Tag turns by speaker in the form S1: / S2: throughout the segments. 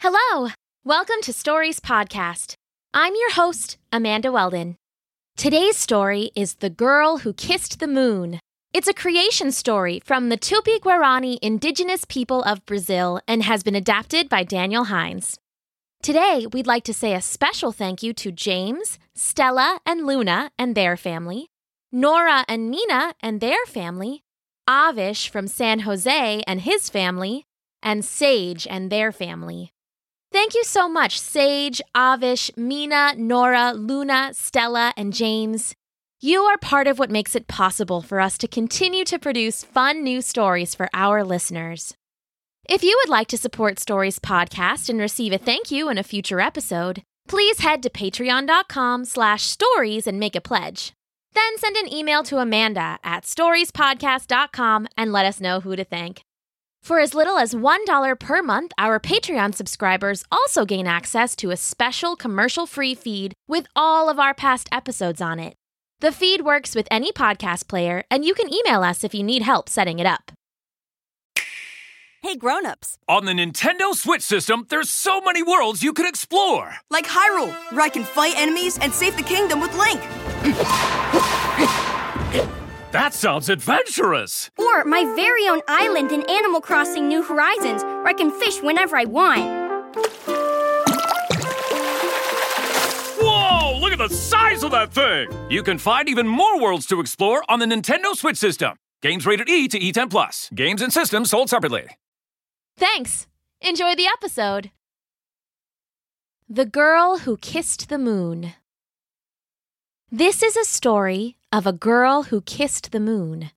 S1: Hello! Welcome to Stories Podcast. I'm your host, Amanda Weldon. Today's story is The Girl Who Kissed the Moon. It's a creation story from the Tupi-Guarani indigenous people of Brazil and has been adapted by Daniel Hines. Today, we'd like to say a special thank you to James, Stella, and Luna and their family, Nora and Nina and their family, Avish from San Jose and his family, and Sage and their family. Thank you so much, Sage, Avish, Mina, Nora, Luna, Stella, and James. You are part of what makes it possible for us to continue to produce fun new stories for our listeners. If you would like to support Stories Podcast and receive a thank you in a future episode, please head to patreon.com/stories and make a pledge. Then send an email to Amanda at storiespodcast.com and let us know who to thank. For as little as $1 per month, our Patreon subscribers also gain access to a special commercial-free feed with all of our past episodes on it. The feed works with any podcast player, and you can email us if you need help setting it up.
S2: Hey, grown-ups.
S3: On the Nintendo Switch system, there's so many worlds you could explore.
S2: Like Hyrule, where I can fight enemies and save the kingdom with Link.
S3: That sounds adventurous.
S4: Or my very own island in Animal Crossing New Horizons, where I can fish whenever I want.
S3: Whoa, look at the size of that thing. You can find even more worlds to explore on the Nintendo Switch system. Games rated E to E10+. Games and systems sold separately.
S1: Thanks. Enjoy the episode. The Girl Who Kissed the Moon. This is a story of a girl who kissed the moon.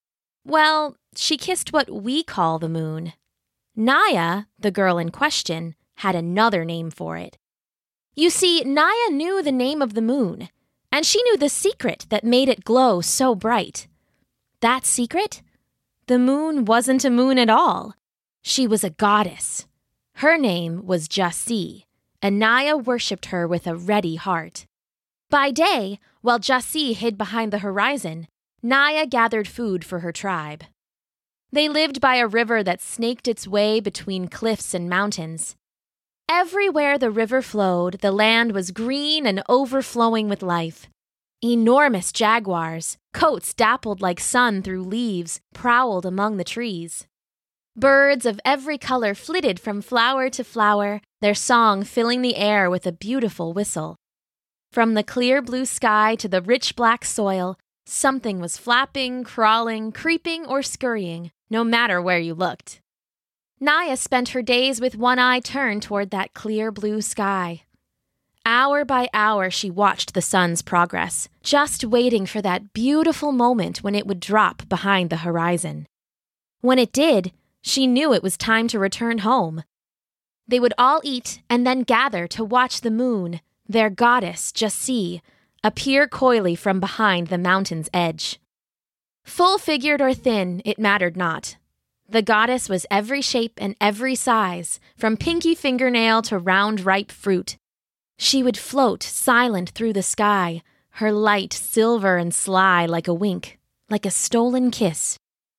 S1: Well, she kissed what we call the moon. Naya, the girl in question, had another name for it. You see, Naya knew the name of the moon, and she knew the secret that made it glow so bright. That secret? The moon wasn't a moon at all. She was a goddess. Her name was Jassi, and Naya worshipped her with a ready heart. By day, while Jassi hid behind the horizon, Naya gathered food for her tribe. They lived by a river that snaked its way between cliffs and mountains. Everywhere the river flowed, the land was green and overflowing with life. Enormous jaguars, coats dappled like sun through leaves, prowled among the trees. Birds of every color flitted from flower to flower, their song filling the air with a beautiful whistle. From the clear blue sky to the rich black soil, something was flapping, crawling, creeping, or scurrying, no matter where you looked. Naya spent her days with one eye turned toward that clear blue sky. Hour by hour she watched the sun's progress, just waiting for that beautiful moment when it would drop behind the horizon. When it did, she knew it was time to return home. They would all eat and then gather to watch the moon, their goddess, Jassi, appear coyly from behind the mountain's edge. Full-figured or thin, it mattered not. The goddess was every shape and every size, from pinky fingernail to round ripe fruit. She would float silent through the sky, her light silver and sly like a wink, like a stolen kiss.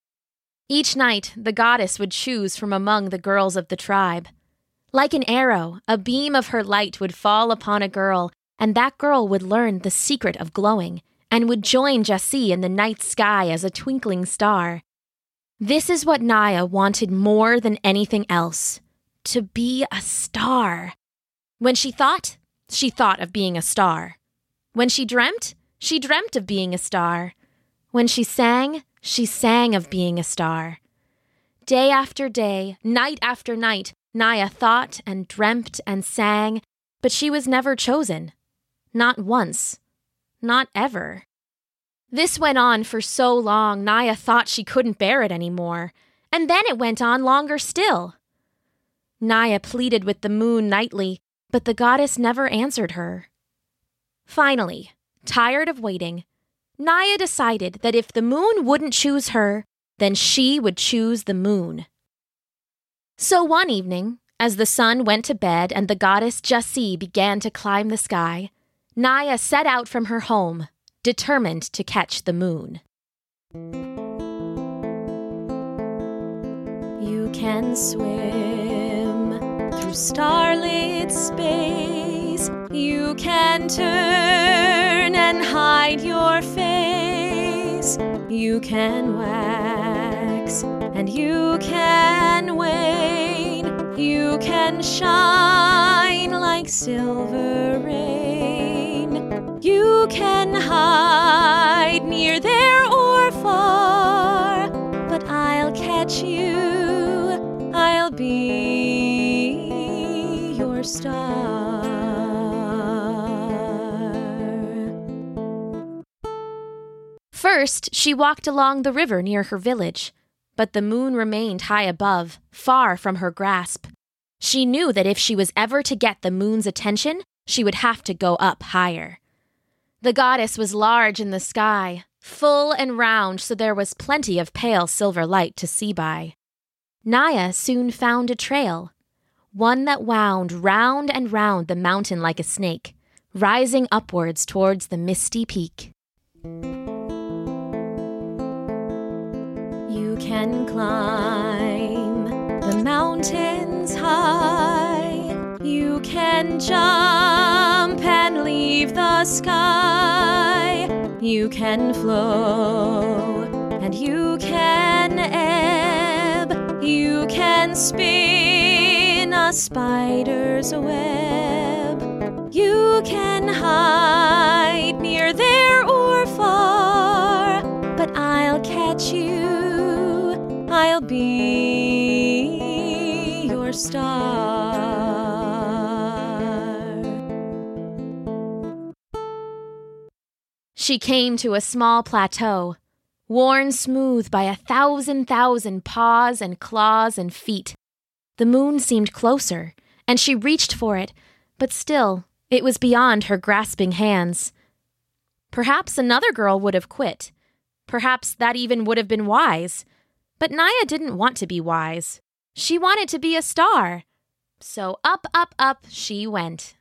S1: Each night, the goddess would choose from among the girls of the tribe. Like an arrow, a beam of her light would fall upon a girl, and that girl would learn the secret of glowing, and would join Jassi in the night sky as a twinkling star. This is what Naya wanted more than anything else, to be a star. When she thought of being a star. When she dreamt of being a star. When she sang of being a star. Day after day, night after night, Naya thought and dreamt and sang, but she was never chosen. Not once. Not ever. This went on for so long, Naya thought she couldn't bear it anymore, and then it went on longer still. Naya pleaded with the moon nightly, but the goddess never answered her. Finally, tired of waiting, Naya decided that if the moon wouldn't choose her, then she would choose the moon. So one evening, as the sun went to bed and the goddess Jassi began to climb the sky, Naya set out from her home, determined to catch the moon. You can swim through starlit space. You can turn and hide your face. You can wax and you can wane. You can shine like silver rain. You can hide near there or far, but I'll catch you. I'll be your star. First, she walked along the river near her village, but the moon remained high above, far from her grasp. She knew that if she was ever to get the moon's attention, she would have to go up higher. The goddess was large in the sky, full and round, so there was plenty of pale silver light to see by. Naya soon found a trail, one that wound round and round the mountain like a snake, rising upwards towards the misty peak. You can climb the mountains high. You can jump and leave the sky. You can flow and you can ebb. You can spin a spider's web. You can hide near there or far, but I'll catch you. I'll be your star. She came to a small plateau, worn smooth by 1,000 paws and claws and feet. The moon seemed closer, and she reached for it, but still, it was beyond her grasping hands. Perhaps another girl would have quit. Perhaps that even would have been wise. But Naya didn't want to be wise. She wanted to be a star. So up, up, up she went.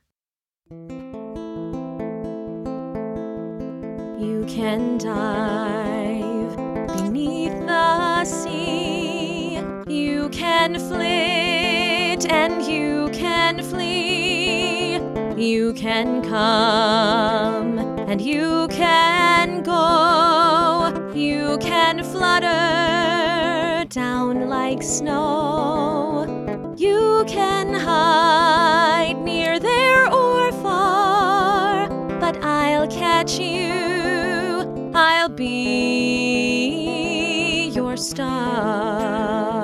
S1: You can dive beneath the sea. You can flit and you can flee. You can come and you can go. You can flutter down like snow. You can hide near there or far, but I'll catch you. I'll be your star.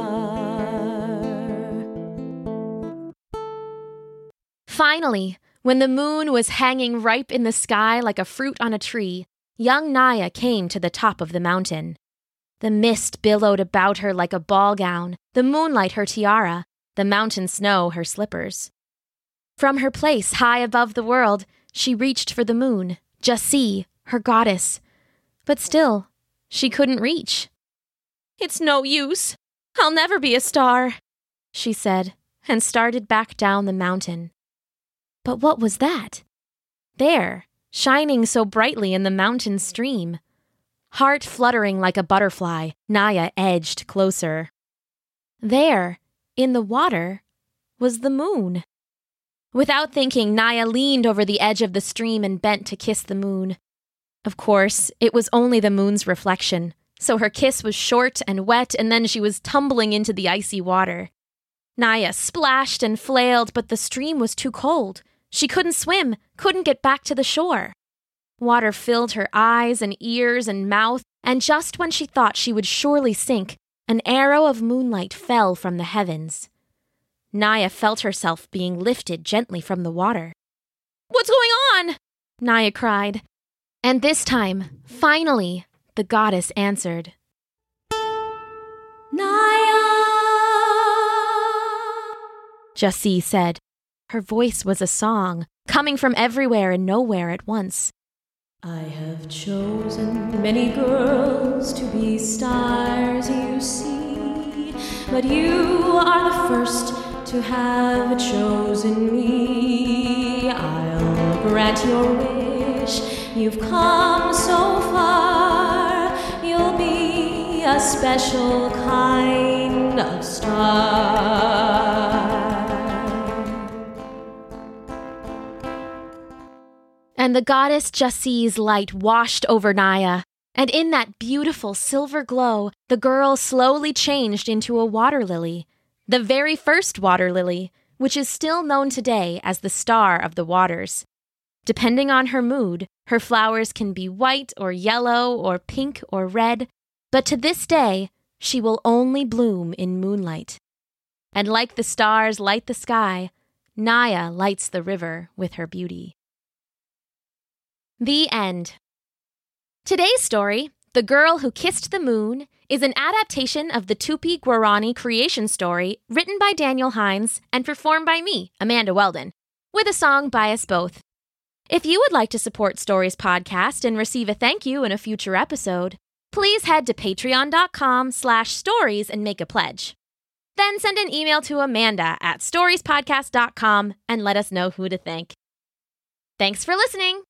S1: Finally, when the moon was hanging ripe in the sky like a fruit on a tree, young Naya came to the top of the mountain. The mist billowed about her like a ball gown, the moonlight her tiara, the mountain snow her slippers. From her place high above the world, she reached for the moon, Jassi, her goddess. But still, she couldn't reach. "It's no use. I'll never be a star," she said, and started back down the mountain. But what was that? There, shining so brightly in the mountain stream. Heart fluttering like a butterfly, Naya edged closer. There, in the water, was the moon. Without thinking, Naya leaned over the edge of the stream and bent to kiss the moon. Of course, it was only the moon's reflection, so her kiss was short and wet, and then she was tumbling into the icy water. Naya splashed and flailed, but the stream was too cold. She couldn't swim, couldn't get back to the shore. Water filled her eyes and ears and mouth, and just when she thought she would surely sink, an arrow of moonlight fell from the heavens. Naya felt herself being lifted gently from the water. "What's going on?" Naya cried. And this time, finally, the goddess answered. "Naya," Jassi said. Her voice was a song, coming from everywhere and nowhere at once. "I have chosen many girls to be stars, you see, but you are the first to have chosen me. I'll grant your wish, you've come so far, you'll be a special kind of star." And the goddess Jassi's light washed over Naya, and in that beautiful silver glow, the girl slowly changed into a water lily, the very first water lily, which is still known today as the Star of the Waters. Depending on her mood, her flowers can be white or yellow or pink or red, but to this day, she will only bloom in moonlight. And like the stars light the sky, Naya lights the river with her beauty. The end. Today's story, The Girl Who Kissed the Moon, is an adaptation of the Tupi-Guarani creation story written by Daniel Hines and performed by me, Amanda Weldon, with a song by us both. If you would like to support Stories Podcast and receive a thank you in a future episode, please head to patreon.com/stories and make a pledge. Then send an email to amanda@storiespodcast.com and let us know who to thank. Thanks for listening.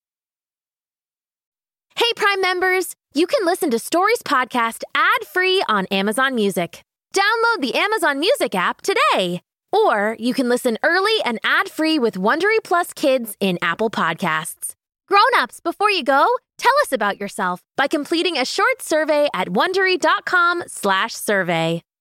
S1: Hey, Prime members, you can listen to Stories Podcast ad-free on Amazon Music. Download the Amazon Music app today. Or you can listen early and ad-free with Wondery Plus Kids in Apple Podcasts. Grown-ups, before you go, tell us about yourself by completing a short survey at Wondery.com/survey.